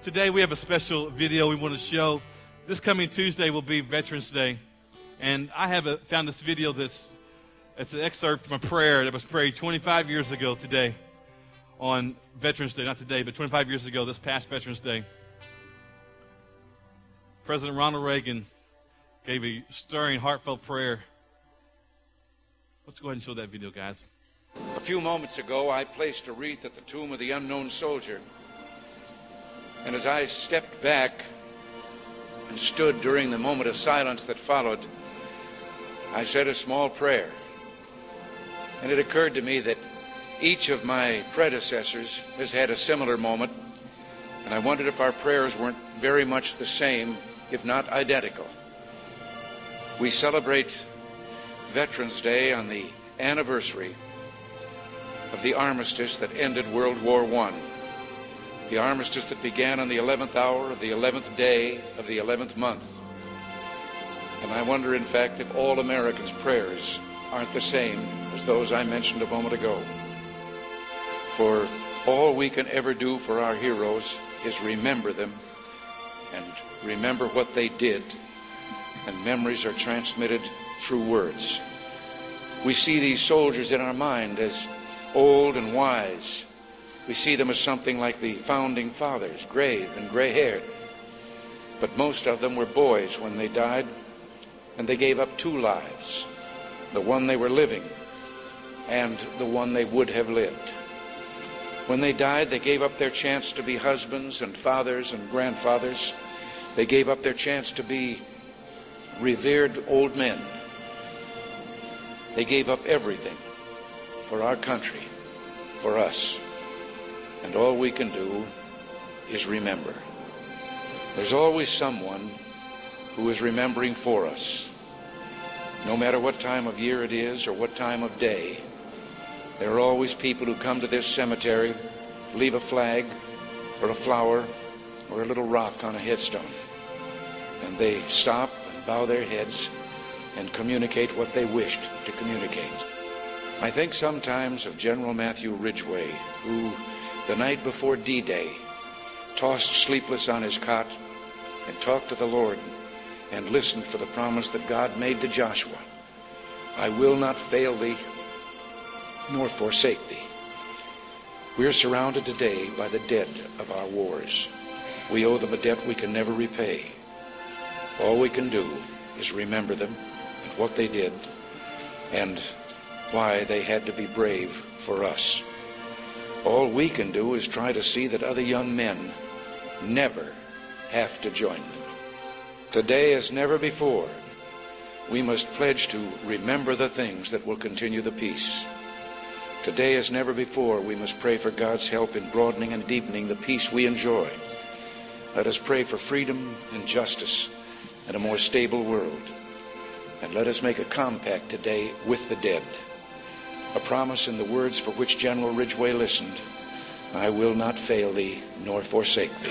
Today we have a special video we want to show. This coming Tuesday will be Veterans Day. And I have found this video it's an excerpt from a prayer that was prayed 25 years ago today on Veterans Day. Not today, but 25 years ago, this past Veterans Day. President Ronald Reagan gave a stirring, heartfelt prayer. Let's go ahead and show that video, guys. A few moments ago, I placed a wreath at the tomb of the unknown soldier. And as I stepped back and stood during the moment of silence that followed, I said a small prayer. And it occurred to me that each of my predecessors has had a similar moment, and I wondered if our prayers weren't very much the same, if not identical. We celebrate Veterans Day on the anniversary of the armistice that ended World War I. The armistice that began on the 11th hour of the 11th day of the 11th month. And I wonder, in fact, if all Americans' prayers aren't the same as those I mentioned a moment ago. For all we can ever do for our heroes is remember them and remember what they did. And memories are transmitted through words. We see these soldiers in our mind as old and wise. We see them as something like the founding fathers, grave and gray-haired. But most of them were boys when they died, and they gave up two lives, the one they were living and the one they would have lived. When they died, they gave up their chance to be husbands and fathers and grandfathers. They gave up their chance to be revered old men. They gave up everything for our country, for us. And all we can do is remember. There's always someone who is remembering for us. No matter what time of year it is or what time of day, there are always people who come to this cemetery, leave a flag or a flower or a little rock on a headstone. And they stop and bow their heads and communicate what they wished to communicate. I think sometimes of General Matthew Ridgway, who the night before D-Day tossed sleepless on his cot and talked to the Lord and listened for the promise that God made to Joshua. I will not fail thee nor forsake thee. We are surrounded today by the dead of our wars. We owe them a debt we can never repay. All we can do is remember them and what they did and why they had to be brave for us. All we can do is try to see that other young men never have to join them. Today, as never before, we must pledge to remember the things that will continue the peace. Today, as never before, we must pray for God's help in broadening and deepening the peace we enjoy. Let us pray for freedom and justice and a more stable world. And let us make a compact today with the dead. A promise in the words for which General Ridgway listened: I will not fail thee nor forsake thee.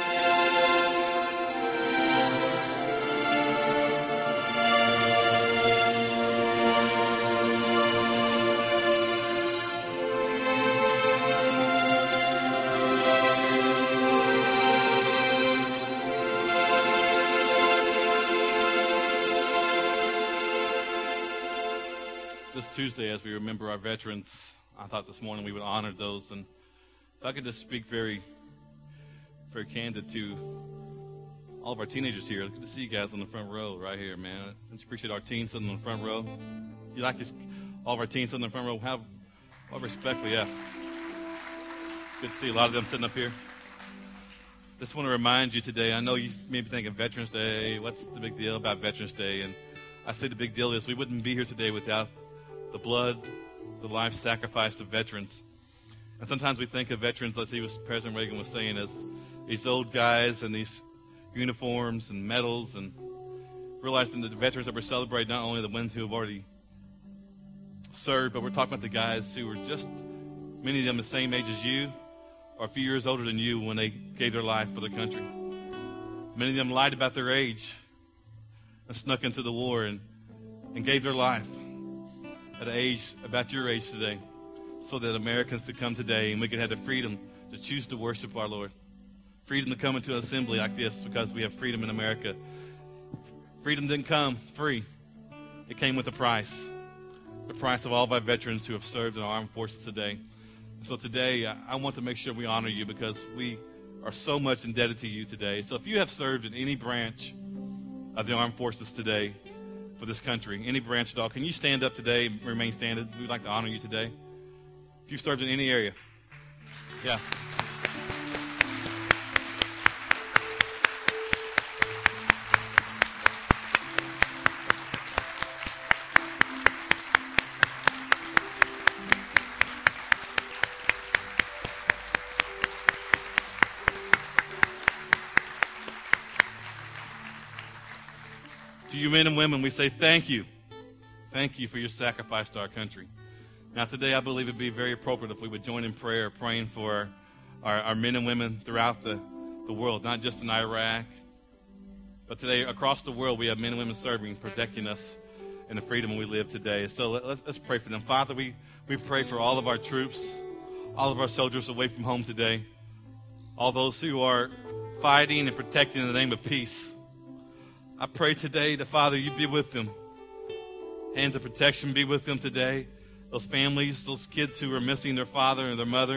This Tuesday, as we remember our veterans, I thought this morning we would honor those. And if I could just speak very, very candid to all of our teenagers here. Good to see you guys on the front row right here, man. I just appreciate our teens sitting on the front row. You like this, all of our teens sitting on the front row? Have all respectfully, yeah. It's good to see a lot of them sitting up here. Just want to remind you today, I know you may be thinking Veterans Day, what's the big deal about Veterans Day? And I say the big deal is we wouldn't be here today without the blood, the life sacrifice of veterans. And sometimes we think of veterans, as President Reagan was saying, as these old guys in these uniforms and medals, and realizing that the veterans that we're celebrating, not only the ones who have already served, but we're talking about the guys who were just, many of them the same age as you, or a few years older than you when they gave their life for the country. Many of them lied about their age and snuck into the war and gave their life at an age about your age today, so that Americans could come today and we could have the freedom to choose to worship our Lord. freedom to come into an assembly like this because we have freedom in America. Freedom didn't come free. It came with a price. The price of all of our veterans who have served in our armed forces today. So today, I want to make sure we honor you because we are so much indebted to you today. So if you have served in any branch of the armed forces today for this country, any branch at all, can you stand up today and remain standing? We'd like to honor you today. If you've served in any area. Yeah. To you men and women, we say thank you. Thank you for your sacrifice to our country. Now today I believe it would be very appropriate if we would join in prayer, praying for our men and women throughout the world, not just in Iraq, but today across the world we have men and women serving, protecting us in the freedom we live today. So let's pray for them. Father, we pray for all of our troops, all of our soldiers away from home today, all those who are fighting and protecting in the name of peace. I pray today that, Father, you be with them. Hands of protection be with them today. Those families, those kids who are missing their father and their mother.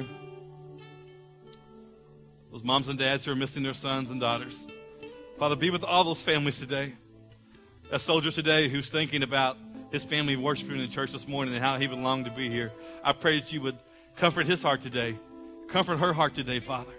Those moms and dads who are missing their sons and daughters. Father, be with all those families today. That soldier today who's thinking about his family worshiping in the church this morning and how he would long to be here. I pray that you would comfort his heart today. Comfort her heart today, Father.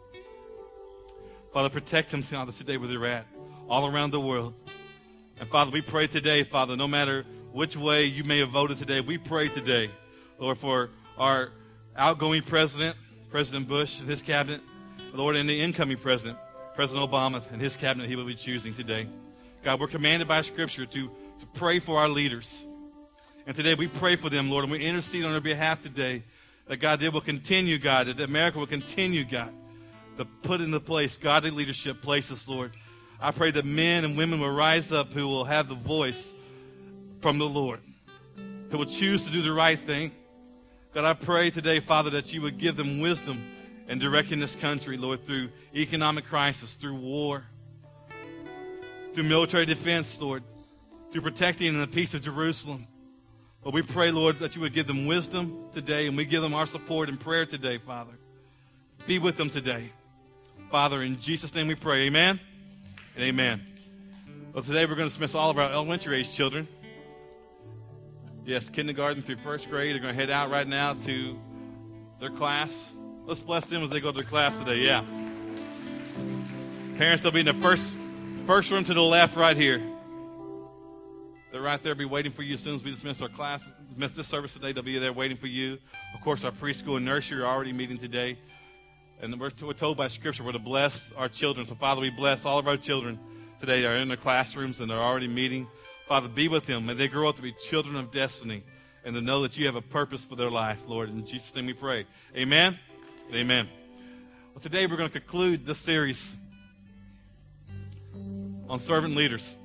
Father, protect them today where they're at, all around the world. And Father, we pray today, Father, no matter which way you may have voted today, we pray today, Lord, for our outgoing president, President Bush and his cabinet, Lord, and the incoming president, President Obama and his cabinet he will be choosing today. God, we're commanded by Scripture to pray for our leaders. And today we pray for them, Lord, and we intercede on their behalf today that, God, they will continue, God, that America will continue, God, to put into place godly leadership places, Lord. I pray that men and women will rise up who will have the voice from the Lord, who will choose to do the right thing. God, I pray today, Father, that you would give them wisdom in directing this country, Lord, through economic crisis, through war, through military defense, Lord, through protecting the peace of Jerusalem. But we pray, Lord, that you would give them wisdom today, and we give them our support in prayer today, Father. Be with them today. Father, in Jesus' name we pray. Amen and amen. Well, today we're going to dismiss all of our elementary age children. Yes, kindergarten through first grade. They're going to head out right now to their class. Let's bless them as they go to their class today. Yeah. Parents, they'll be in the first room to the left right here. They're right there, be waiting for you as soon as we dismiss our class. Dismiss this service today, they'll be there waiting for you. Of course, our preschool and nursery are already meeting today. And we're told by Scripture we're to bless our children. So, Father, we bless all of our children today. They're in their classrooms and they're already meeting. Father, be with them. May they grow up to be children of destiny and to know that you have a purpose for their life, Lord. In Jesus' name we pray. Amen and amen. Well, today we're going to conclude this series on servant leaders.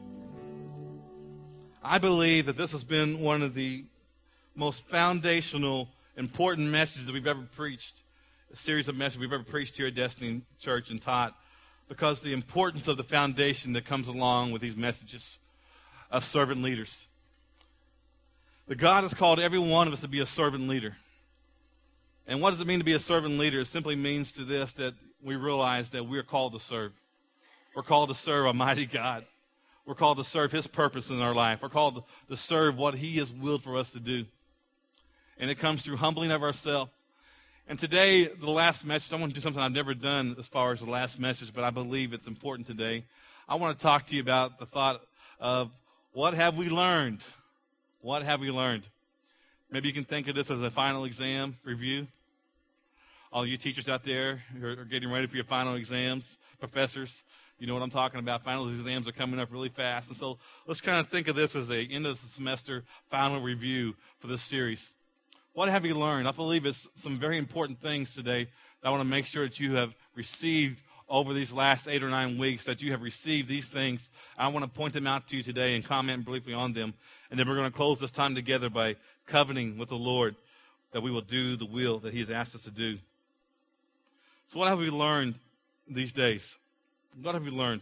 I believe that this has been one of the most foundational, important messages that we've ever preached, a series of messages we've ever preached here at Destiny Church and taught, because the importance of the foundation that comes along with these messages of servant leaders. That God has called every one of us to be a servant leader. And what does it mean to be a servant leader? It simply means to this that we realize that we are called to serve. We're called to serve a mighty God. We're called to serve His purpose in our life. We're called to serve what He has willed for us to do. And it comes through humbling of ourselves. And today, the last message, I want to do something I've never done as far as the last message, but I believe it's important today. I want to talk to you about the thought of what have we learned? What have we learned? Maybe you can think of this as a final exam review. All you teachers out there who are getting ready for your final exams, professors, you know what I'm talking about. Final exams are coming up really fast. And so let's kind of think of this as a end of the semester final review for this series. What have you learned? I believe it's some very important things today that I want to make sure that you have received over these last 8 or 9 weeks, that you have received these things. I want to point them out to you today and comment briefly on them. And then we're going to close this time together by covenanting with the Lord that we will do the will that He has asked us to do. So what have we learned these days? What have we learned?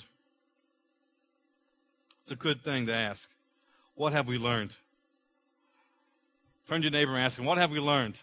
It's a good thing to ask. What have we learned? Turn to your neighbor and ask him, what have we learned?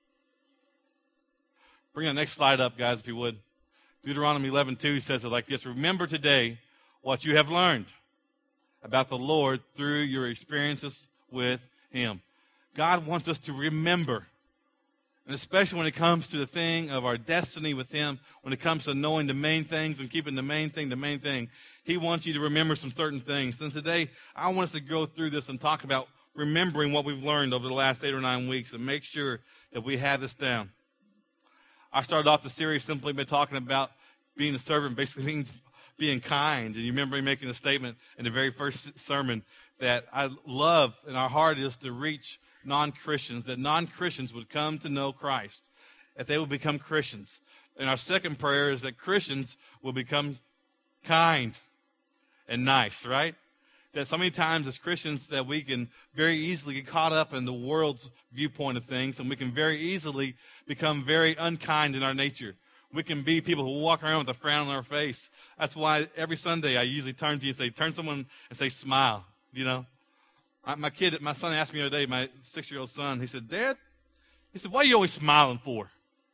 Bring the next slide up, guys, if you would. Deuteronomy 11:2 says it like this: remember today what you have learned about the Lord through your experiences with him. God wants us to remember, and especially when it comes to the thing of our destiny with him, when it comes to knowing the main things and keeping the main thing, he wants you to remember some certain things. And today, I want us to go through this and talk about remembering what we've learned over the last 8 or 9 weeks and make sure that we have this down. I started off the series simply by talking about being a servant basically means being kind. And you remember me making a statement in the very first sermon that I love and our heart is to reach non-Christians, that non-Christians would come to know Christ, that they would become Christians. And our second prayer is that Christians will become kind and nice, right? That so many times as Christians that we can very easily get caught up in the world's viewpoint of things, and we can very easily become very unkind in our nature. We can be people who walk around with a frown on our face. That's why every Sunday I usually turn to you and say, turn someone and say, smile, you know. My son asked me the other day, my 6-year-old son, he said, Dad, what are you always smiling for?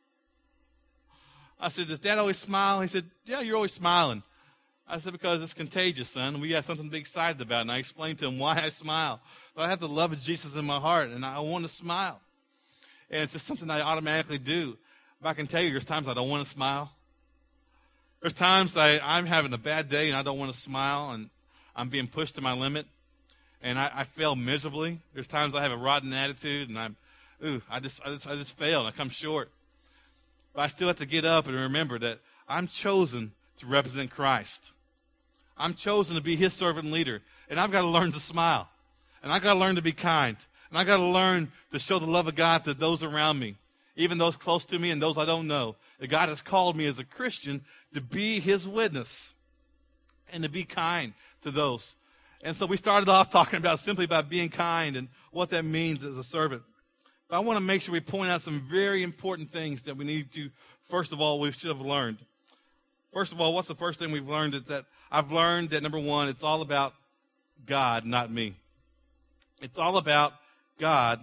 I said, does Dad always smile? He said, yeah, you're always smiling. I said, because it's contagious, son. We have something to be excited about. And I explained to him why I smile. But I have the love of Jesus in my heart, and I want to smile. And it's just something I automatically do. But I can tell you there's times I don't want to smile. There's times I'm having a bad day, and I don't want to smile, and I'm being pushed to my limit. And I fail miserably. There's times I have a rotten attitude, and I just fail, and I come short. But I still have to get up and remember that I'm chosen to represent Christ. I'm chosen to be his servant and leader, and I've got to learn to smile, and I've got to learn to be kind, and I've got to learn to show the love of God to those around me, even those close to me and those I don't know. That God has called me as a Christian to be his witness and to be kind to those. And so we started off talking about simply about being kind and what that means as a servant. But I want to make sure we point out some very important things that we need to, first of all, we should have learned. First of all, what's the first thing we've learned? Is that I've learned that, number one, it's all about God, not me. It's all about God,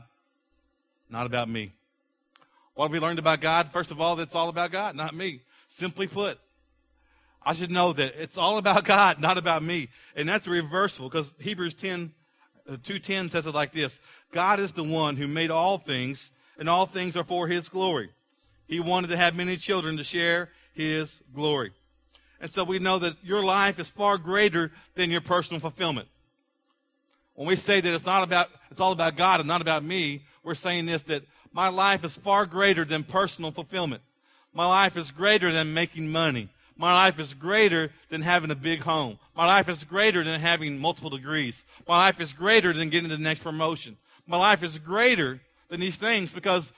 not about me. What have we learned about God? First of all, it's all about God, not me. Simply put, I should know that it's all about God, not about me. And that's reversible because Hebrews 2:10 says it like this. God is the one who made all things, and all things are for his glory. He wanted to have many children to share his glory. And so we know that your life is far greater than your personal fulfillment. When we say that it's all about God and not about me, we're saying this, that my life is far greater than personal fulfillment. My life is greater than making money. My life is greater than having a big home. My life is greater than having multiple degrees. My life is greater than getting the next promotion. My life is greater than these things because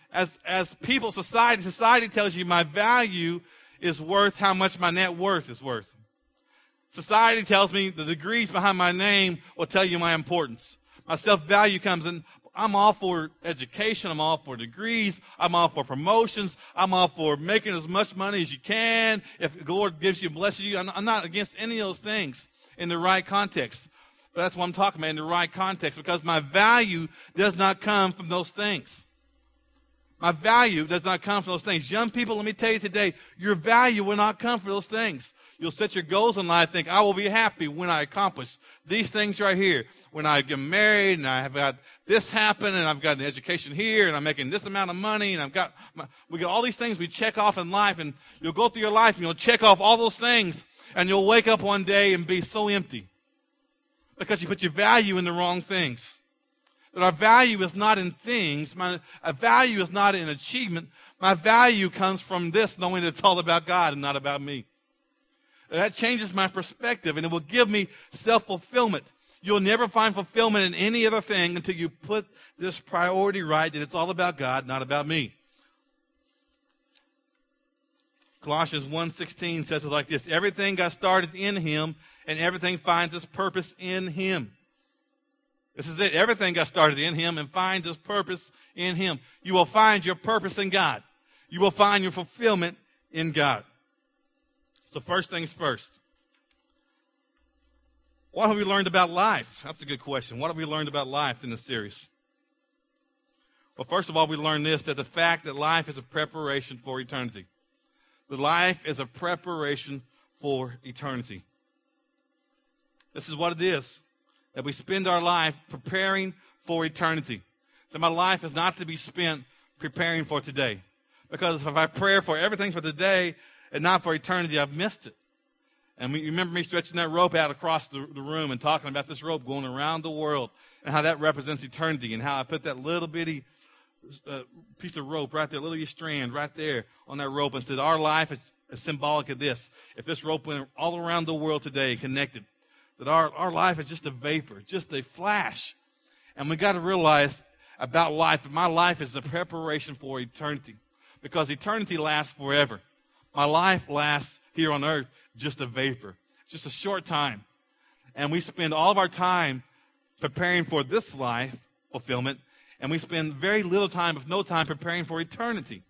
as people, society tells you my value is worth how much my net worth is worth. Society tells me the degrees behind my name will tell you my importance. My self-value comes in. I'm all for education. I'm all for degrees. I'm all for promotions. I'm all for making as much money as you can. If the Lord gives you and blesses you, I'm not against any of those things in the right context. But that's what I'm talking about, in the right context, because my value does not come from those things. My value does not come from those things. Young people, let me tell you today, your value will not come from those things. You'll set your goals in life, think, I will be happy when I accomplish these things right here. When I get married and I have got this happen and I've got an education here and I'm making this amount of money and we got all these things we check off in life, and you'll go through your life and you'll check off all those things and you'll wake up one day and be so empty because you put your value in the wrong things. That our value is not in things. My value is not in achievement. My value comes from this, knowing that it's all about God and not about me. That changes my perspective, and it will give me self-fulfillment. You'll never find fulfillment in any other thing until you put this priority right, that it's all about God, not about me. Colossians 1:16 says it like this. Everything got started in him, and everything finds its purpose in him. This is it. Everything got started in him and finds its purpose in him. You will find your purpose in God. You will find your fulfillment in God. So first things first. What have we learned about life? That's a good question. What have we learned about life in this series? Well, first of all, we learned this, that the fact that life is a preparation for eternity. That life is a preparation for eternity. This is what it is, that we spend our life preparing for eternity. That my life is not to be spent preparing for today. Because if I pray for everything for today and not for eternity, I've missed it. And you remember me stretching that rope out across the room and talking about this rope going around the world and how that represents eternity and how I put that little bitty piece of rope right there, little bitty strand right there on that rope and said our life is symbolic of this. If this rope went all around the world today connected, that our life is just a vapor, just a flash. And we got to realize about life, that my life is a preparation for eternity because eternity lasts forever. My life lasts here on earth just a vapor, just a short time. And we spend all of our time preparing for this life fulfillment, and we spend very little time, if no time, preparing for eternity.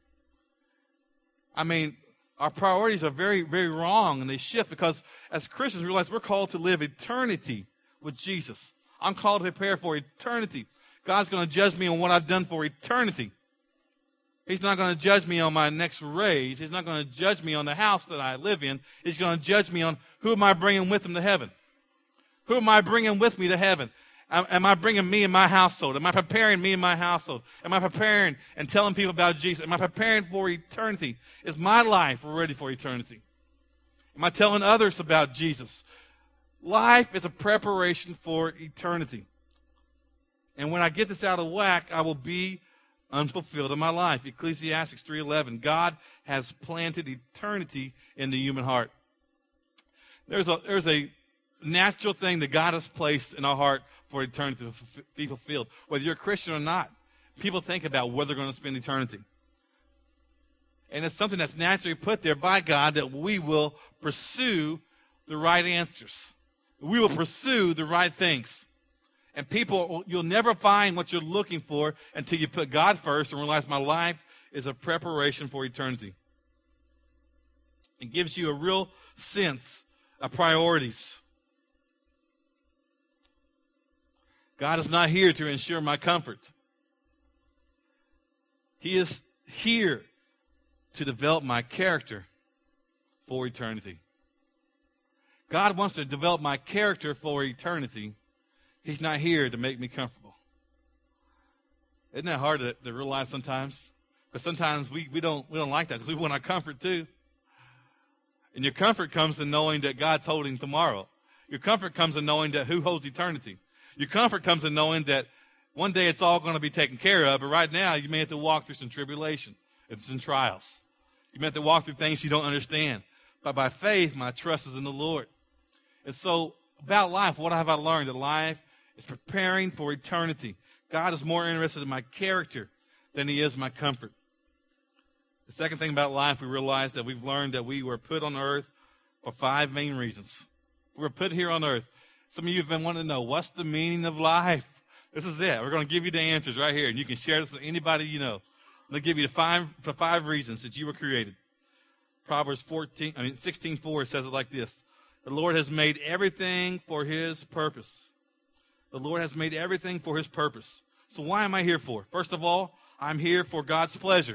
I mean, our priorities are very, very wrong, and they shift because as Christians, we realize we're called to live eternity with Jesus. I'm called to prepare for eternity. God's going to judge me on what I've done for eternity. He's not going to judge me on my next raise. He's not going to judge me on the house that I live in. He's going to judge me on who am I bringing with him to heaven. Who am I bringing with me to heaven? Am I bringing me and my household? Am I preparing me and my household? Am I preparing and telling people about Jesus? Am I preparing for eternity? Is my life ready for eternity? Am I telling others about Jesus? Life is a preparation for eternity. And when I get this out of whack, I will be unfulfilled in my life. Ecclesiastes 3:11. God has planted eternity in the human heart. There's a natural thing that God has placed in our heart for eternity to be fulfilled. Whether you're a Christian or not, people think about where they're going to spend eternity. And it's something that's naturally put there by God that we will pursue the right answers. We will pursue the right things. And people, you'll never find what you're looking for until you put God first and realize my life is a preparation for eternity. It gives you a real sense of priorities. God is not here to ensure my comfort. He is here to develop my character for eternity. God wants to develop my character for eternity. He's not here to make me comfortable. Isn't that hard to realize sometimes? Because sometimes we don't like that because we want our comfort too. And your comfort comes in knowing that God's holding tomorrow. Your comfort comes in knowing that who holds eternity. Your comfort comes in knowing that one day it's all going to be taken care of, but right now you may have to walk through some tribulation. It's some trials. You may have to walk through things you don't understand. But by faith, my trust is in the Lord. And so about life, what have I learned? That life is preparing for eternity. God is more interested in my character than he is my comfort. The second thing about life, we realize that we've learned that we were put on earth for 5 main reasons. We were put here on earth. Some of you have been wanting to know, what's the meaning of life? This is it. We're going to give you the answers right here, and you can share this with anybody you know. I'm going to give you the five reasons that you were created. Proverbs 16:4 says it like this. The Lord has made everything for his purpose. The Lord has made everything for his purpose. So why am I here for? First of all, I'm here for God's pleasure.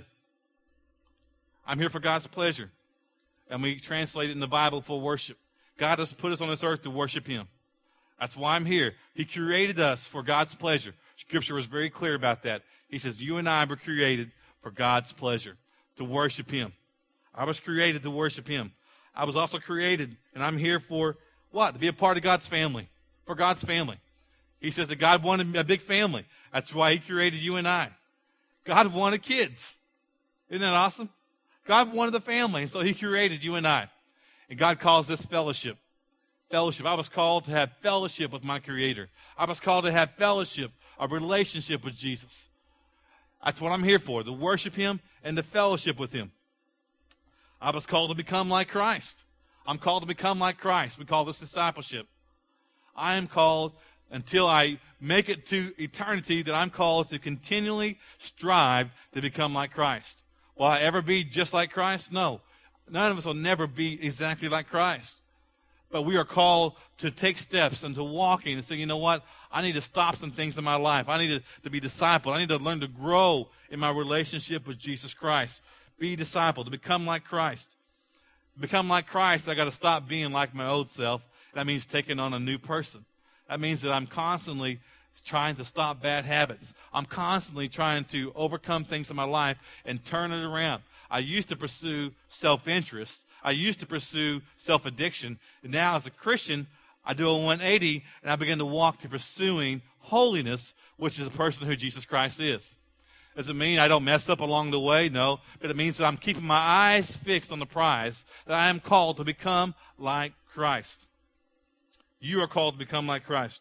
I'm here for God's pleasure. And we translate it in the Bible for worship. God has put us on this earth to worship him. That's why I'm here. He created us for God's pleasure. Scripture was very clear about that. He says, you and I were created for God's pleasure, to worship him. I was created to worship him. I was also created, and I'm here for what? To be a part of God's family, for God's family. He says that God wanted a big family. That's why he created you and I. God wanted kids. Isn't that awesome? God wanted the family, and so he created you and I. And God calls this fellowship. Fellowship. I was called to have fellowship with my Creator. I was called to have fellowship, a relationship with Jesus. That's what I'm here for, to worship him and to fellowship with him. I was called to become like Christ. I'm called to become like Christ. We call this discipleship. I am called, until I make it to eternity, that I'm called to continually strive to become like Christ. Will I ever be just like Christ? No. None of us will never be exactly like Christ. But we are called to take steps and to walking and say, you know what? I need to stop some things in my life. I need to be discipled. I need to learn to grow in my relationship with Jesus Christ. Be discipled, to become like Christ. To become like Christ, I got to stop being like my old self. That means taking on a new person. That means that I'm constantly trying to stop bad habits. I'm constantly trying to overcome things in my life and turn it around. I used to pursue self-interest. I used to pursue self-addiction. And now as a Christian, I do a 180 and I begin to walk to pursuing holiness, which is a person who Jesus Christ is. Does it mean I don't mess up along the way? No. But it means that I'm keeping my eyes fixed on the prize, that I am called to become like Christ. You are called to become like Christ.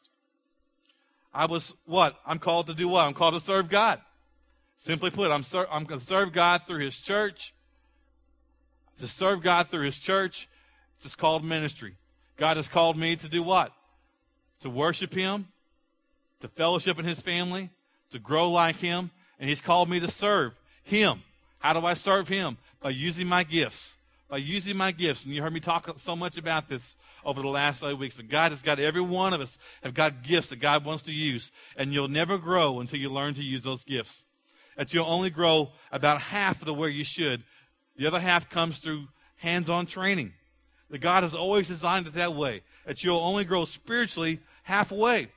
I'm called to do what? I'm called to serve God. Simply put, I'm going to serve God through His church. To serve God through His church, it's just called ministry. God has called me to do what? To worship Him, to fellowship in His family, to grow like Him, and He's called me to serve Him. How do I serve Him? By using my gifts. By using my gifts. And you heard me talk so much about this over the last 8 weeks. But God has got, every one of us have got gifts that God wants to use. And you'll never grow until you learn to use those gifts. That you'll only grow about half of the way you should. The other half comes through hands-on training. That God has always designed it that way. That you'll only grow spiritually halfway.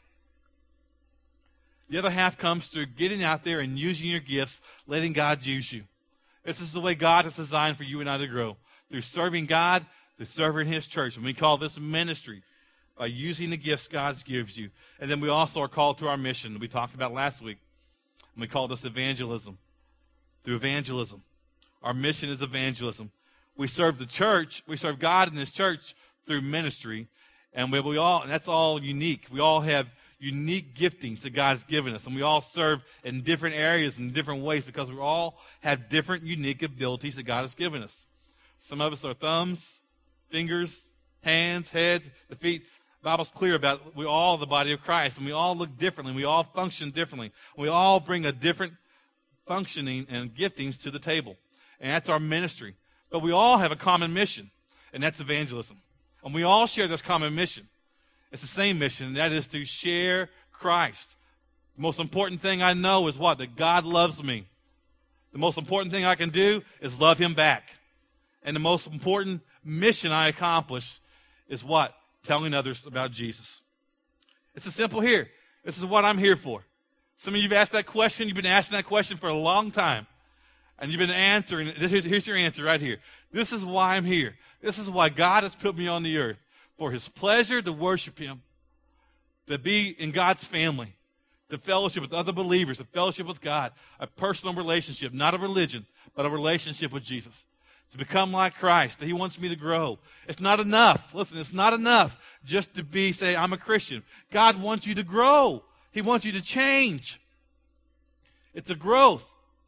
The other half comes through getting out there and using your gifts, letting God use you. This is the way God has designed for you and I to grow. Through serving God, through serving His church. And we call this ministry, by using the gifts God gives you. And then we also are called to our mission we talked about last week. And we call this evangelism. Through evangelism. Our mission is evangelism. We serve the church, we serve God in this church through ministry. And and that's all unique. We all have unique giftings that God's given us. And we all serve in different areas in different ways because we all have different unique abilities that God has given us. Some of us are thumbs, fingers, hands, heads, the feet. The Bible's clear about we all the body of Christ, and we all look differently. We all function differently. We all bring a different functioning and giftings to the table. And that's our ministry. But we all have a common mission, and that's evangelism. And we all share this common mission. It's the same mission, and that is to share Christ. The most important thing I know is what? That God loves me. The most important thing I can do is love Him back. And the most important mission I accomplish is what? Telling others about Jesus. It's as simple here. This is what I'm here for. Some of you have asked that question. You've been asking that question for a long time. And you've been answering it. Here's your answer right here. This is why I'm here. This is why God has put me on the earth. For His pleasure to worship Him. To be in God's family. To fellowship with other believers. To fellowship with God. A personal relationship. Not a religion, but a relationship with Jesus. To become like Christ. He wants me to grow. It's not enough. Listen, it's not enough just to say, I'm a Christian. God wants you to grow. He wants you to change. It's a growth.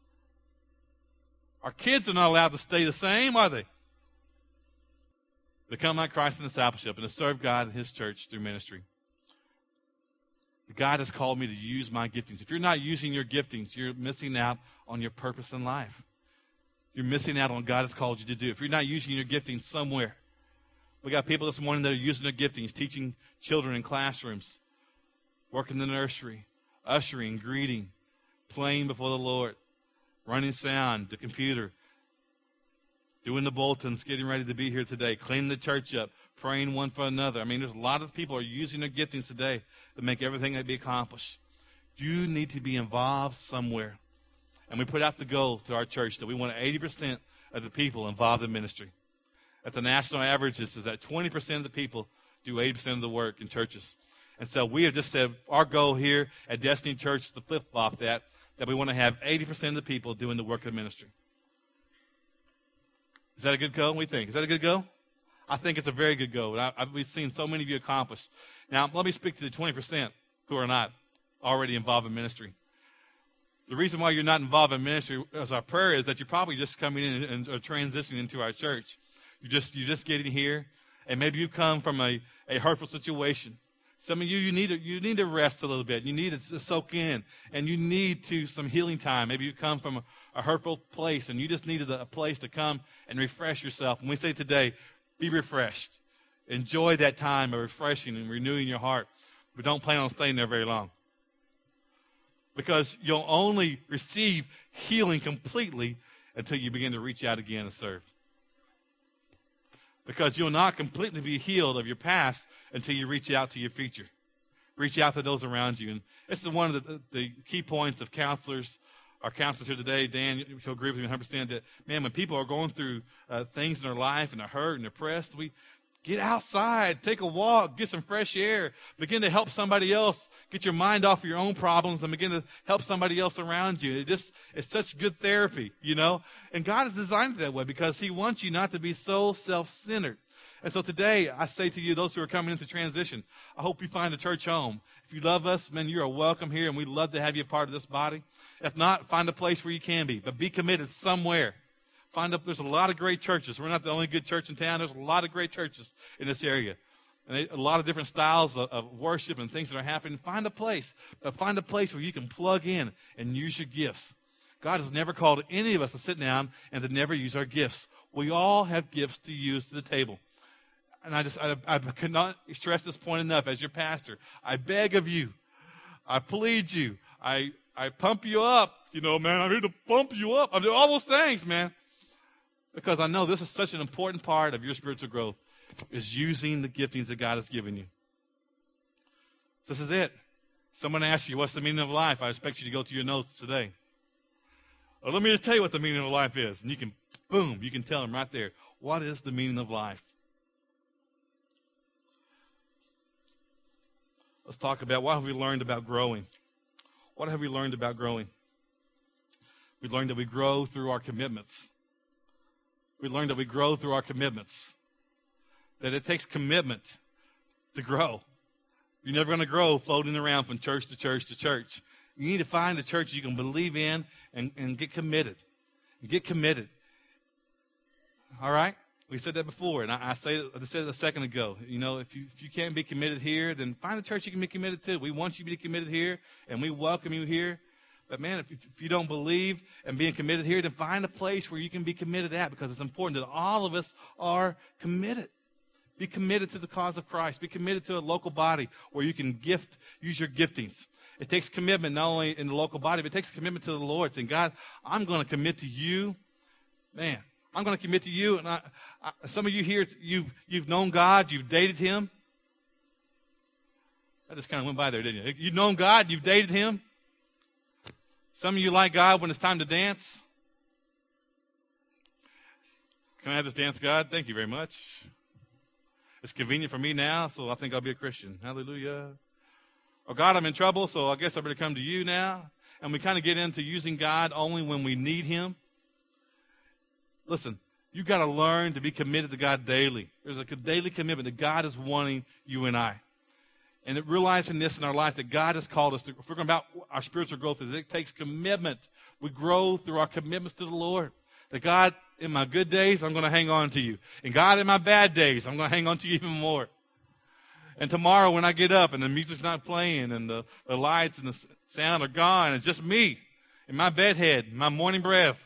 Our kids are not allowed to stay the same, are they? Become like Christ in discipleship and to serve God and His church through ministry. God has called me to use my giftings. If you're not using your giftings, you're missing out on your purpose in life. You're missing out on what God has called you to do. If you're not using your giftings somewhere. We got people this morning that are using their giftings, teaching children in classrooms, working in the nursery, ushering, greeting, playing before the Lord, running sound, the computer, doing the bulletins, getting ready to be here today, cleaning the church up, praying one for another. I mean, there's a lot of people who are using their giftings today to make everything that be accomplished. You need to be involved somewhere. And we put out the goal to our church that we want 80% of the people involved in ministry. At the national averages is that 20% of the people do 80% of the work in churches. And so we have just said our goal here at Destiny Church is to flip-flop that we want to have 80% of the people doing the work of ministry. Is that a good goal? What do we think? Is that a good goal? I think it's a very good goal. We've seen so many of you accomplish. Now, let me speak to the 20% who are not already involved in ministry. The reason why you're not involved in ministry, as our prayer is that you're probably just coming in and transitioning into our church. You're just getting here, and maybe you've come from a hurtful situation. Some of you need to rest a little bit. You need to soak in, and you need some healing time. Maybe you come from a hurtful place, and you just needed a place to come and refresh yourself. When we say today, be refreshed. Enjoy that time of refreshing and renewing your heart, but don't plan on staying there very long. Because you'll only receive healing completely until you begin to reach out again and serve. Because you'll not completely be healed of your past until you reach out to your future. Reach out to those around you. And this is one of the key points of counselors. Our counselors here today, Dan, you'll agree with me 100% that, man, when people are going through things in their life and they're hurt and depressed, we get outside, take a walk, get some fresh air, begin to help somebody else, get your mind off of your own problems and begin to help somebody else around you. It's such good therapy, you know. And God has designed it that way because he wants you not to be so self-centered. And so today, I say to you, those who are coming into transition, I hope you find a church home. If you love us, man, you are welcome here, and we'd love to have you a part of this body. If not, find a place where you can be, but be committed somewhere. There's a lot of great churches. We're not the only good church in town. There's a lot of great churches in this area. And a lot of different styles of worship and things that are happening. Find a place. But find a place where you can plug in and use your gifts. God has never called any of us to sit down and to never use our gifts. We all have gifts to use to the table. And I could not stress this point enough as your pastor. I beg of you. I plead you. I pump you up. You know, man, I'm here to pump you up. I do all those things, man. Because I know this is such an important part of your spiritual growth, is using the giftings that God has given you. So this is it. Someone asks you, what's the meaning of life? I expect you to go to your notes today. Well, let me just tell you what the meaning of life is. And you can, boom, you can tell them right there. What is the meaning of life? Let's talk about what have we learned about growing. What have we learned about growing? We learned that we grow through our commitments. We learned that we grow through our commitments. That it takes commitment to grow. You're never going to grow floating around from church to church to church. You need to find a church you can believe in and get committed. Get committed. All right? We said that before, and I said it a second ago. You know, if you can't be committed here, then find a church you can be committed to. We want you to be committed here, and we welcome you here. But, man, if you don't believe in being committed here, then find a place where you can be committed at, because it's important that all of us are committed. Be committed to the cause of Christ. Be committed to a local body where you can use your giftings. It takes commitment not only in the local body, but it takes commitment to the Lord, saying, God, I'm going to commit to you. Man, I'm going to commit to you. And some of you here, you've known God, you've dated him. That just kind of went by there, didn't you? You've known God, you've dated him. Some of you like God when it's time to dance. Can I have this dance, God? Thank you very much. It's convenient for me now, so I think I'll be a Christian. Hallelujah. Oh, God, I'm in trouble, so I guess I better come to you now. And we kind of get into using God only when we need him. Listen, you've got to learn to be committed to God daily. There's a daily commitment that God is wanting you and I. And realizing this in our life, that God has called us to, if we're going about our spiritual growth, is it takes commitment. We grow through our commitments to the Lord. That God, in my good days, I'm going to hang on to you. And God, in my bad days, I'm going to hang on to you even more. And tomorrow when I get up and the music's not playing and the lights and the sound are gone, it's just me in my bedhead, my morning breath,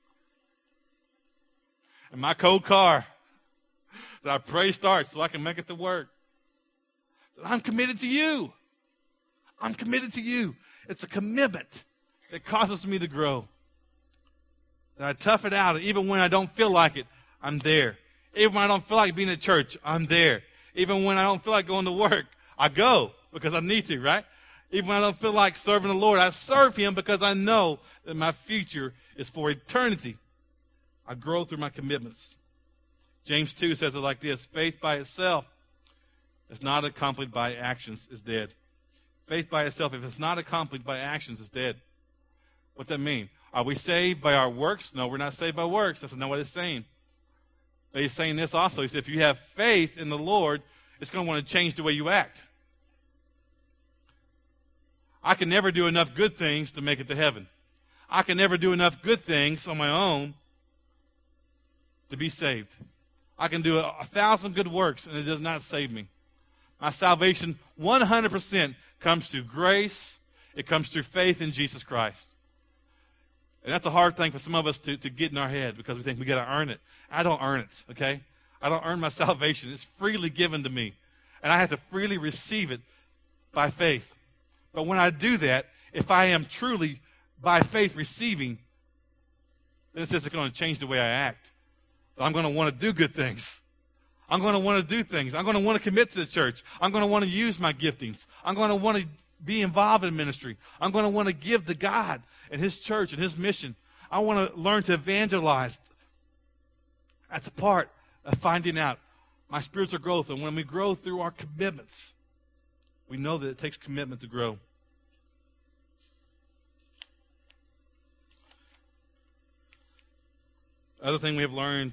and my cold car that I pray starts so I can make it to work. I'm committed to you. I'm committed to you. It's a commitment that causes me to grow. That I tough it out. Even when I don't feel like it, I'm there. Even when I don't feel like being at church, I'm there. Even when I don't feel like going to work, I go because I need to, right? Even when I don't feel like serving the Lord, I serve him because I know that my future is for eternity. I grow through my commitments. James 2 says it like this: faith by itself, it's not accompanied by actions, is dead. Faith by itself, if it's not accompanied by actions, is dead. What's that mean? Are we saved by our works? No, we're not saved by works. That's not what it's saying. But he's saying this also. He said, if you have faith in the Lord, it's going to want to change the way you act. I can never do enough good things to make it to heaven. I can never do enough good things on my own to be saved. I can do 1,000 good works, and it does not save me. My salvation 100% comes through grace. It comes through faith in Jesus Christ. And that's a hard thing for some of us to get in our head because we think we got to earn it. I don't earn it, okay? I don't earn my salvation. It's freely given to me. And I have to freely receive it by faith. But when I do that, if I am truly by faith receiving, then it says it's going to change the way I act. So I'm going to want to do good things. I'm going to want to do things. I'm going to want to commit to the church. I'm going to want to use my giftings. I'm going to want to be involved in ministry. I'm going to want to give to God and His church and His mission. I want to learn to evangelize. That's a part of finding out my spiritual growth. And when we grow through our commitments, we know that it takes commitment to grow. Other thing we have learned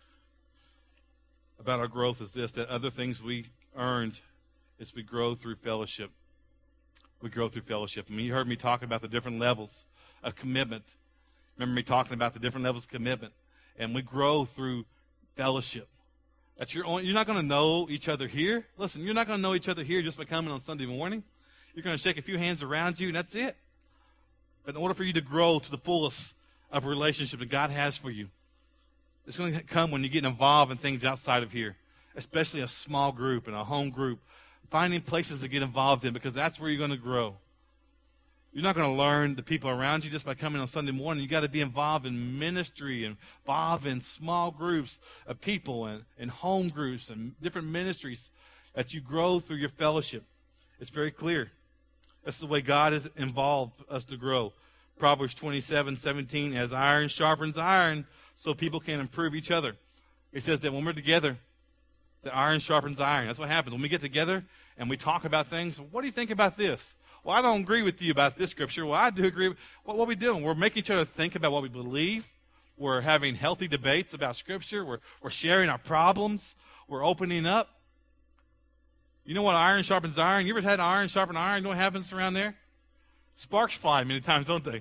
about our growth is this, that other things we earned is we grow through fellowship. We grow through fellowship. I mean, you heard me talk about the different levels of commitment. Remember me talking about the different levels of commitment. And we grow through fellowship. That's you're not going to know each other here. Listen, you're not going to know each other here just by coming on Sunday morning. You're going to shake a few hands around you, and that's it. But in order for you to grow to the fullest of a relationship that God has for you, it's going to come when you get involved in things outside of here, especially a small group and a home group, finding places to get involved in because that's where you're going to grow. You're not going to learn the people around you just by coming on Sunday morning. You've got to be involved in ministry, involved in small groups of people and home groups and different ministries that you grow through your fellowship. It's very clear. That's the way God has involved us to grow. Proverbs 27:17, as iron sharpens iron, so people can improve each other. It says that when we're together, the iron sharpens iron. That's what happens. When we get together and we talk about things, what do you think about this? Well, I don't agree with you about this scripture. Well, I do agree. What are we doing? We're making each other think about what we believe. We're having healthy debates about scripture. We're sharing our problems. We're opening up. You know what iron sharpens iron? You ever had iron sharpen iron? You know what happens around there? Sparks fly many times, don't they?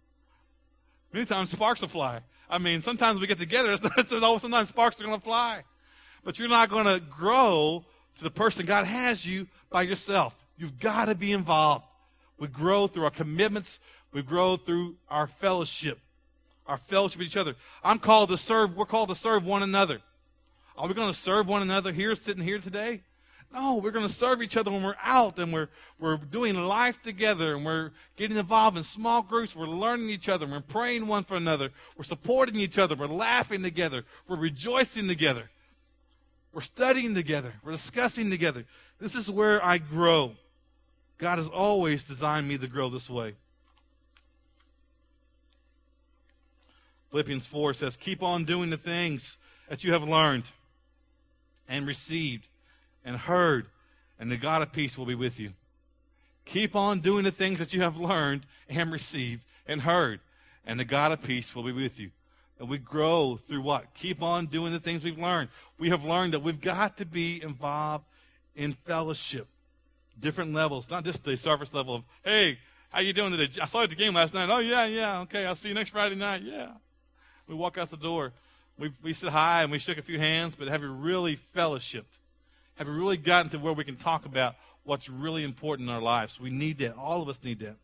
Many times sparks will fly. I mean, sometimes we get together, sometimes sparks are going to fly. But you're not going to grow to the person God has you by yourself. You've got to be involved. We grow through our commitments. We grow through our fellowship with each other. I'm called to serve. We're called to serve one another. Are we going to serve one another here, sitting here today? No, we're going to serve each other when we're out and we're doing life together and we're getting involved in small groups. We're learning each other. We're praying one for another. We're supporting each other. We're laughing together. We're rejoicing together. We're studying together. We're discussing together. This is where I grow. God has always designed me to grow this way. Philippians 4 says, keep on doing the things that you have learned and received and heard, and the God of peace will be with you. Keep on doing the things that you have learned and received and heard, and the God of peace will be with you. And we grow through what? Keep on doing the things we've learned. We have learned that we've got to be involved in fellowship. Different levels, not just the surface level of, hey, how you doing today? I saw you at the game last night. Oh, yeah, okay, I'll see you next Friday night. Yeah. We walk out the door. We said hi and we shook a few hands, but have you really fellowshipped? Have we really gotten to where we can talk about what's really important in our lives? We need that. All of us need that.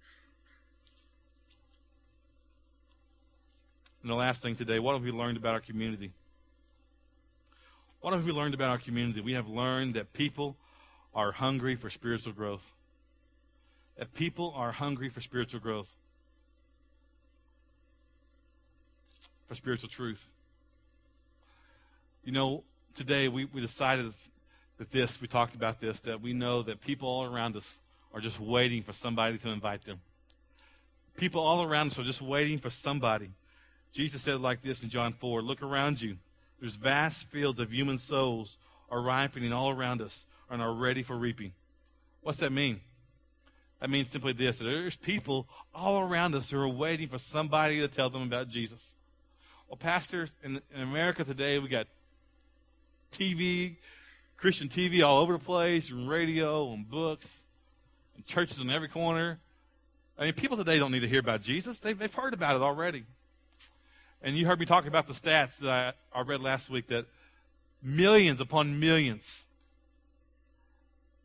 And the last thing today, what have we learned about our community? What have we learned about our community? We have learned that people are hungry for spiritual growth. That people are hungry for spiritual growth. For spiritual truth. You know, today we decided that we talked about this, that we know that people all around us are just waiting for somebody to invite them. People all around us are just waiting for somebody. Jesus said it like this in John 4, look around you. There's vast fields of human souls are ripening all around us and are ready for reaping. What's that mean? That means simply this, that there's people all around us who are waiting for somebody to tell them about Jesus. Well, pastors, in America today, we got TV, Christian TV all over the place, and radio, and books, and churches on every corner. I mean, people today don't need to hear about Jesus. They've heard about it already. And you heard me talk about the stats that I read last week, that millions upon millions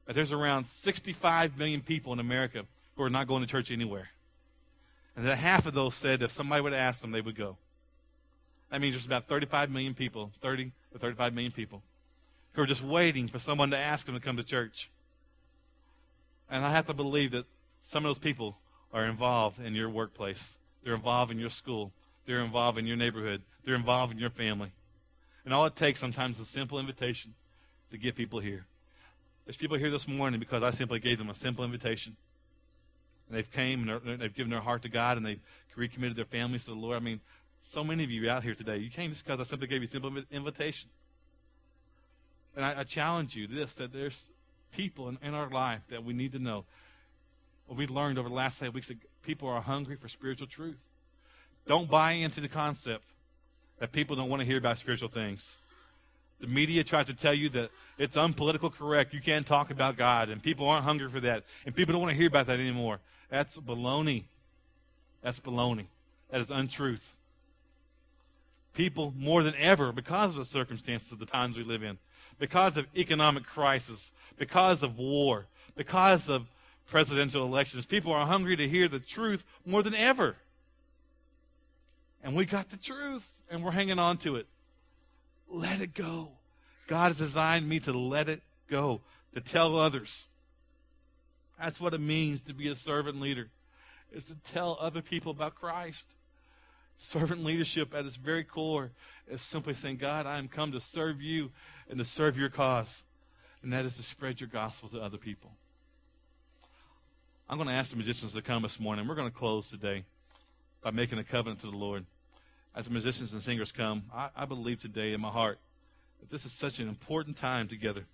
that there's around 65 million people in America who are not going to church anywhere. And that half of those said if somebody would ask them, they would go. That means there's about 35 million people, 30 to 35 million people, who are just waiting for someone to ask them to come to church. And I have to believe that some of those people are involved in your workplace. They're involved in your school. They're involved in your neighborhood. They're involved in your family. And all it takes sometimes is a simple invitation to get people here. There's people here this morning because I simply gave them a simple invitation. And they've came and they've given their heart to God and they've recommitted their families to the Lord. I mean, so many of you out here today, you came just because I simply gave you a simple invitation. And I challenge you that there's people in our life that we need to know. What we learned over the last 8 weeks, that people are hungry for spiritual truth. Don't buy into the concept that people don't want to hear about spiritual things. The media tries to tell you that it's unpolitical correct. You can't talk about God, and people aren't hungry for that, and people don't want to hear about that anymore. That's baloney. That's baloney. That is untruth. People, more than ever, because of the circumstances of the times we live in, because of economic crisis, because of war, because of presidential elections, people are hungry to hear the truth more than ever. And we got the truth, and we're hanging on to it. Let it go. God has designed me to let it go, to tell others. That's what it means to be a servant leader, is to tell other people about Christ. Servant leadership at its very core is simply saying, God, I am come to serve you and to serve your cause. And that is to spread your gospel to other people. I'm going to ask the musicians to come this morning. We're going to close today by making a covenant to the Lord. As the musicians and singers come, I believe today in my heart that this is such an important time together.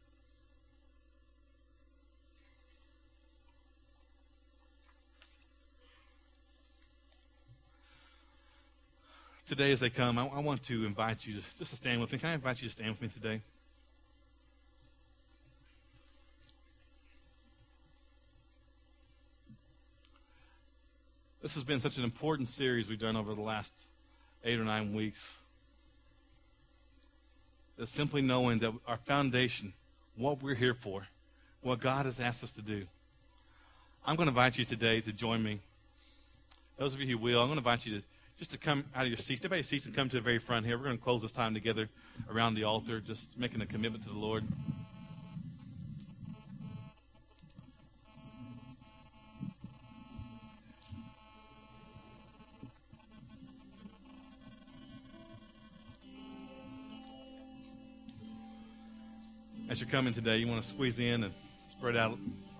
Today as they come, I want to invite you just to stand with me. Can I invite you to stand with me today? This has been such an important series we've done over the last 8 or 9 weeks. It's simply knowing that our foundation, what we're here for, what God has asked us to do. I'm going to invite you today to join me. Those of you who will, I'm going to invite you to come out of your seats. Step out of your seats and come to the very front here. We're going to close this time together around the altar, just making a commitment to the Lord. As you're coming today, you want to squeeze in and spread out.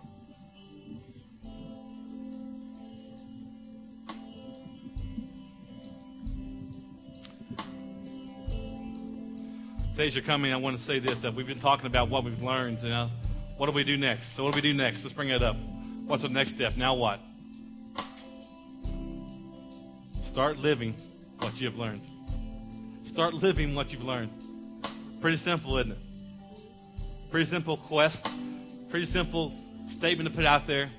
Today, as you're coming, I want to say this, that we've been talking about what we've learned. You know, what do we do next? So what do we do next? Let's bring it up. What's the next step? Now what? Start living what you have learned. Start living what you've learned. Pretty simple, isn't it? Pretty simple quest, pretty simple statement to put out there.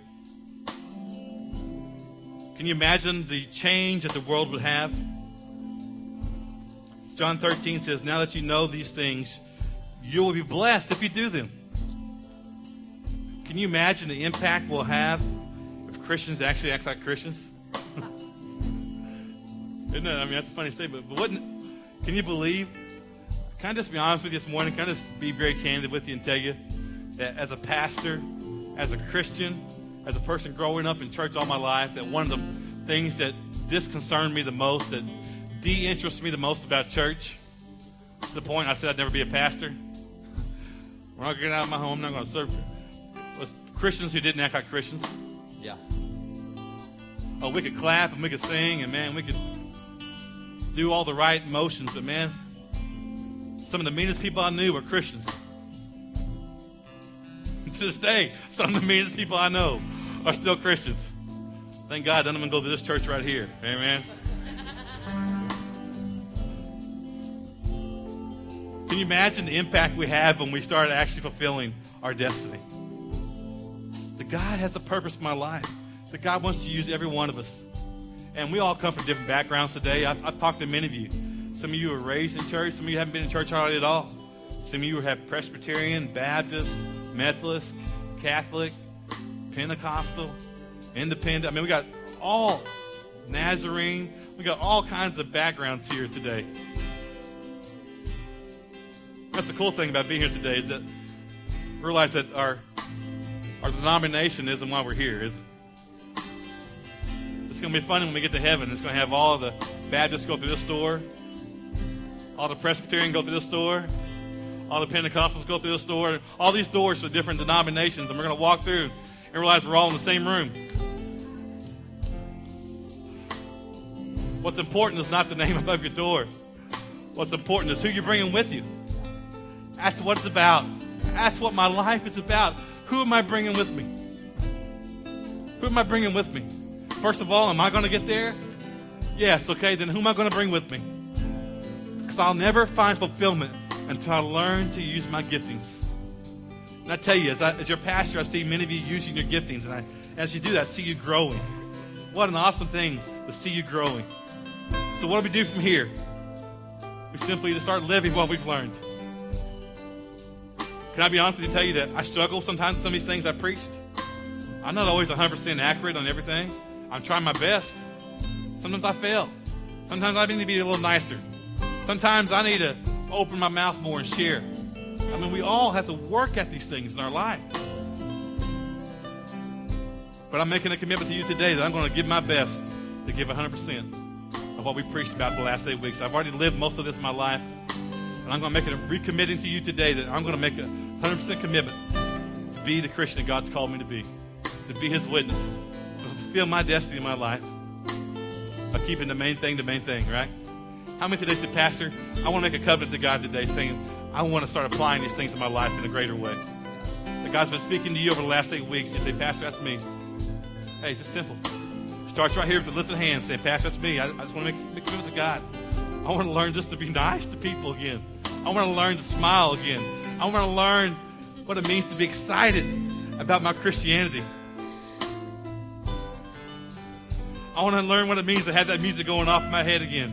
Can you imagine the change that the world would have? John 13 says, now that you know these things, you will be blessed if you do them. Can you imagine the impact we'll have if Christians actually act like Christians? Isn't it? I mean, that's a funny statement, but can you believe? Can I just be honest with you this morning? Can I just be very candid with you and tell you that as a pastor, as a Christian, as a person growing up in church all my life, that one of the things that disconcerned me the most, that de-interests me the most about church, to the point I said I'd never be a pastor. When I get out of my home, I'm not going to serve, was Christians who didn't act like Christians. Yeah. Oh, we could clap and we could sing and, man, we could do all the right motions, but, man, some of the meanest people I knew were Christians. To this day, some of the meanest people I know are still Christians. Thank God none of them go to this church right here. Amen. Can you imagine the impact we have when we start actually fulfilling our destiny? That God has a purpose in my life. That God wants to use every one of us. And we all come from different backgrounds today. I've talked to many of you. Some of you were raised in church. Some of you haven't been in church hardly at all. Some of you have Presbyterian, Baptist, Methodist, Catholic, Pentecostal, Independent. I mean, we got all Nazarene. We got all kinds of backgrounds here today. That's the cool thing about being here today, is that realize that our denomination isn't why we're here, is it? It's going to be fun when we get to heaven. It's going to have all of the Baptists go through this door, all the Presbyterian go through this door, all the Pentecostals go through this door, all these doors for different denominations, and we're going to walk through and realize we're all in the same room. What's important is not the name above your door. What's important is who you're bringing with you. That's what it's about. That's what my life is about. Who am I bringing with me? Who am I bringing with me? First of all, am I going to get there? Yes, okay, then who am I going to bring with me? Because I'll never find fulfillment until I learn to use my giftings. And I tell you, as your pastor, I see many of you using your giftings. And as you do that, I see you growing. What an awesome thing to see you growing. So what do we do from here? We simply just start living what we've learned. Can I be honest with you and tell you that I struggle sometimes with some of these things I preached? I'm not always 100% accurate on everything. I'm trying my best. Sometimes I fail. Sometimes I need to be a little nicer. Sometimes I need to open my mouth more and share. I mean, we all have to work at these things in our life. But I'm making a commitment to you today that I'm going to give my best to give 100% of what we preached about the last 8 weeks. I've already lived most of this in my life. And I'm going to make it recommitting to you today that I'm going to make a 100% commitment to be the Christian that God's called me to be His witness, to fulfill my destiny in my life by keeping the main thing, right? How many today said, Pastor, I want to make a covenant to God today saying, I want to start applying these things in my life in a greater way. That God's been speaking to you over the last 8 weeks. You say, Pastor, that's me. Hey, it's just simple. Starts right here with the lifted hand saying, Pastor, that's me. I just want to make a commitment to God. I want to learn just to be nice to people again. I want to learn to smile again. I want to learn what it means to be excited about my Christianity. I want to learn what it means to have that music going off in my head again.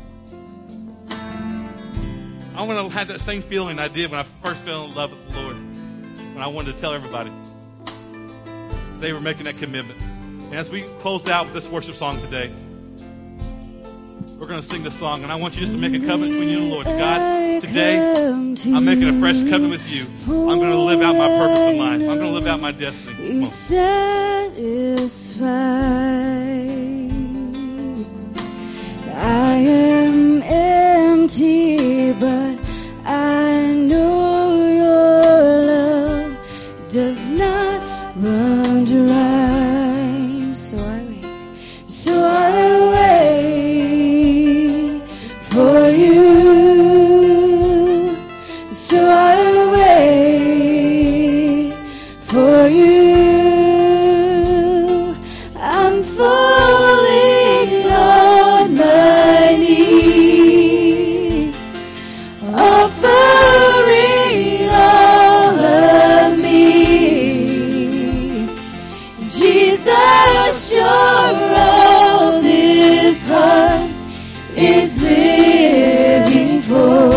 I want to have that same feeling I did when I first fell in love with the Lord, when I wanted to tell everybody. Today we're making that commitment. And as we close out with this worship song today, we're going to sing this song, and I want you just to make a covenant between you and the Lord. God, today, I'm making a fresh covenant with you. I'm going to live out my purpose in life. I'm going to live out my destiny. You satisfy. I am empty, but I know your love does not run dry. So I wait for you. So I wait for you. I'm falling on my knees, offering all of me. Jesus, you're all this heart is living for.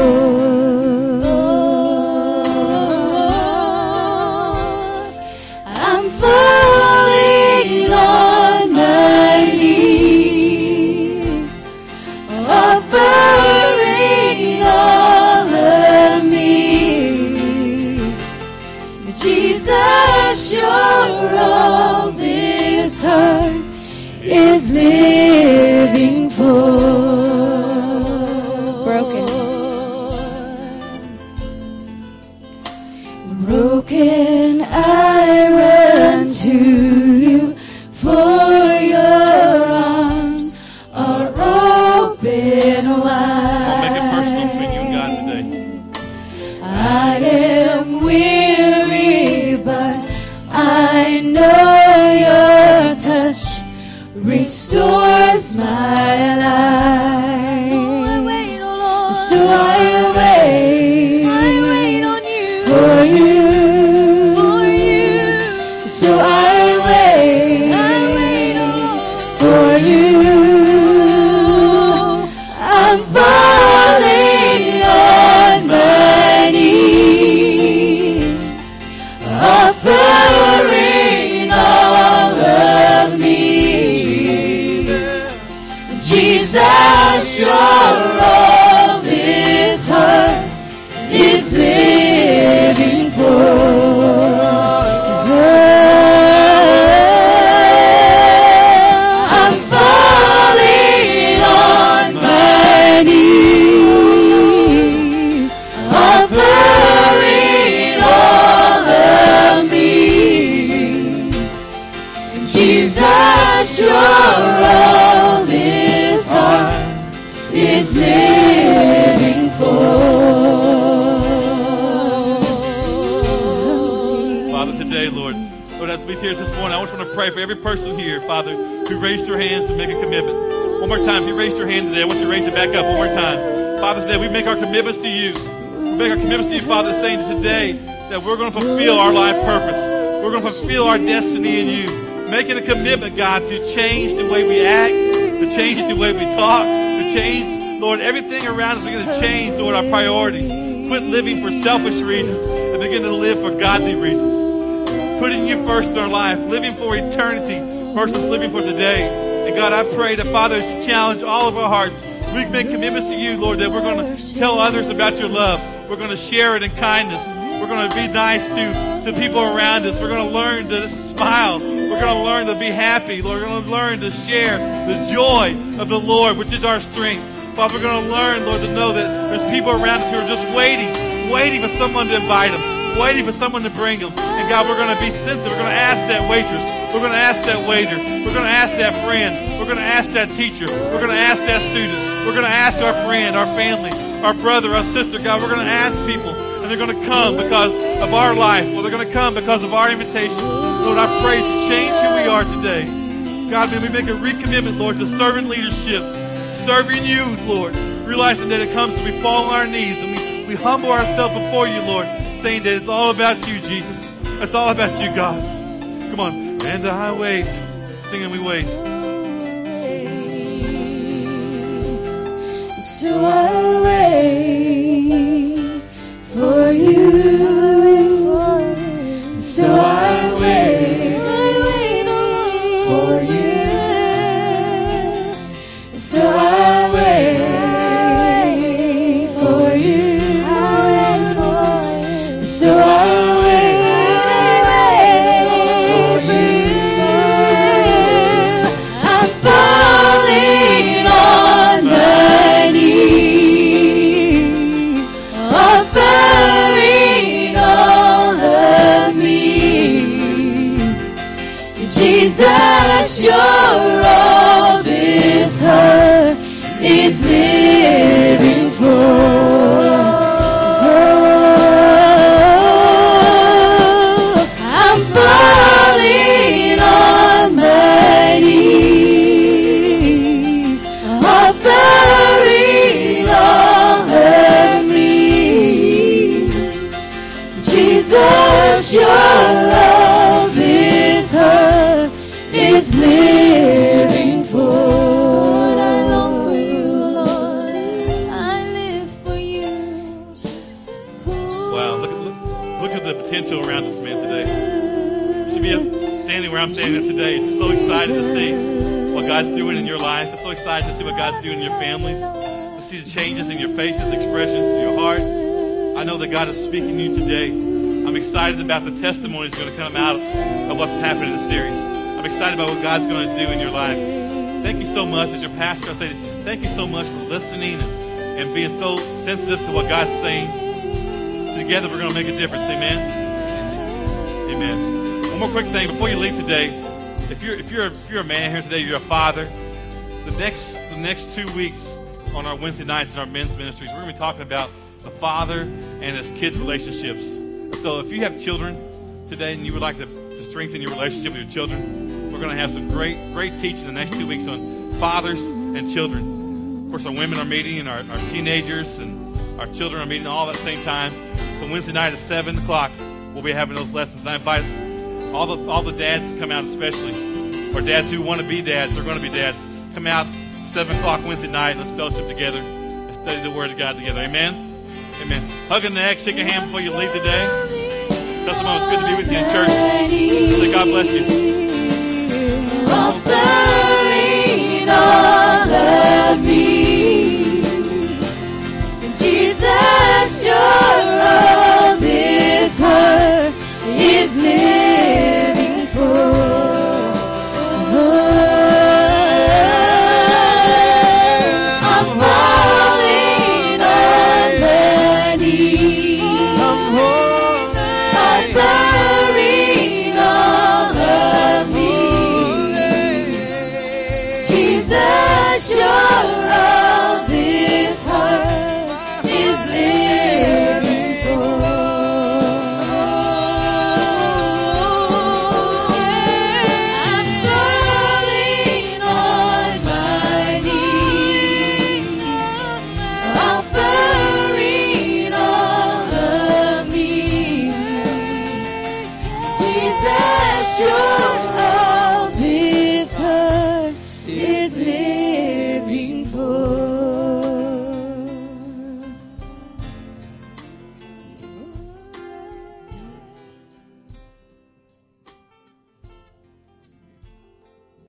I'm falling on my knees, offering all of me. Jesus, you're all this heart is living for. Broken, I run to you, for your arms are open wide. I'll make it personal between you and God today. I am weary, but I know your touch restores my life. So I wait on you, for you. So I wait. Jesus, you're all this heart is living for. I'm falling on my knees, offering all of me. Jesus, you're all this heart is living for. Father, today, Lord, as we here this morning, I just want to pray for every person here, Father, who raised their hands to make a commitment. One more time, if you raised your hand today, I want you to raise it back up one more time. Father, today we make our commitments to you. We make our commitments to you, Father, saying today that we're going to fulfill our life purpose. We're going to fulfill our destiny in you. Making a commitment, God, to change the way we act, to change the way we talk, to change, Lord, everything around us. We're going to change, Lord, our priorities. Quit living for selfish reasons and begin to live for godly reasons. Putting you first in our life, living for eternity versus living for today. And God, I pray that, Father, as you challenge all of our hearts, we can make commitments to you, Lord, that we're going to tell others about your love. We're going to share it in kindness. We're going to be nice to people around us. We're going to learn to smile. We're going to learn to be happy. Lord, we're going to learn to share the joy of the Lord, which is our strength. Father, we're going to learn, Lord, to know that there's people around us who are just waiting for someone to invite them, waiting for someone to bring them. And God, we're going to be sensitive. We're going to ask that waitress. We're going to ask that waiter. We're going to ask that friend. We're going to ask that teacher. We're going to ask that student. We're going to ask our friend, our family, our brother, our sister. God, we're going to ask people, and they're going to come because of our life. Well, they're going to come because of our invitation. Lord, I pray to change who we are today. God, may we make a recommitment, Lord, to servant leadership, serving you, Lord, realizing that it comes as we fall on our knees and we humble ourselves before you, Lord, saying that it's all about you, Jesus. It's all about you, God. Come on. And I wait. Singing, we wait. So I wait for you. So I wait for you. So I wait for you. So I wait for you. I'm falling on my knees, offering all of me. Jesus, you're all this heart is living for. I'm falling on my knees, offering all of me. Jesus, you're all this heart is living for. Lord, I long for you, Lord. I live for you. Wow, look at the potential around this man today. You should be standing where I'm standing today. It's so excited to see what God's doing in your life. It's so excited to see what God's doing in your families, to see the changes in your faces, expressions in your heart. I know that God is speaking to you today. I'm excited about the testimonies going to come out of what's happening in the series. I'm excited about what God's going to do in your life. Thank you so much. As your pastor, I say thank you so much for listening and being so sensitive to what God's saying. Together, we're going to make a difference. Amen? Amen. One more quick thing before you leave today. If you're a man here today, you're a father. The next 2 weeks on our Wednesday nights in our men's ministries, we're going to be talking about the father and his kids' relationships. So if you have children today and you would like to strengthen your relationship with your children, we're going to have some great teaching the next 2 weeks on fathers and children. Of course, our women are meeting and our teenagers and our children are meeting all at the same time. So Wednesday night at 7 o'clock, we'll be having those lessons. And I invite all the dads to come out, especially, or dads who want to be dads, they're going to be dads. Come out 7 o'clock Wednesday night. Let's fellowship together and study the Word of God together. Amen? Amen. Hug a neck, shake a hand before you leave today. Tell someone it's good to be with you in church. Say God bless you.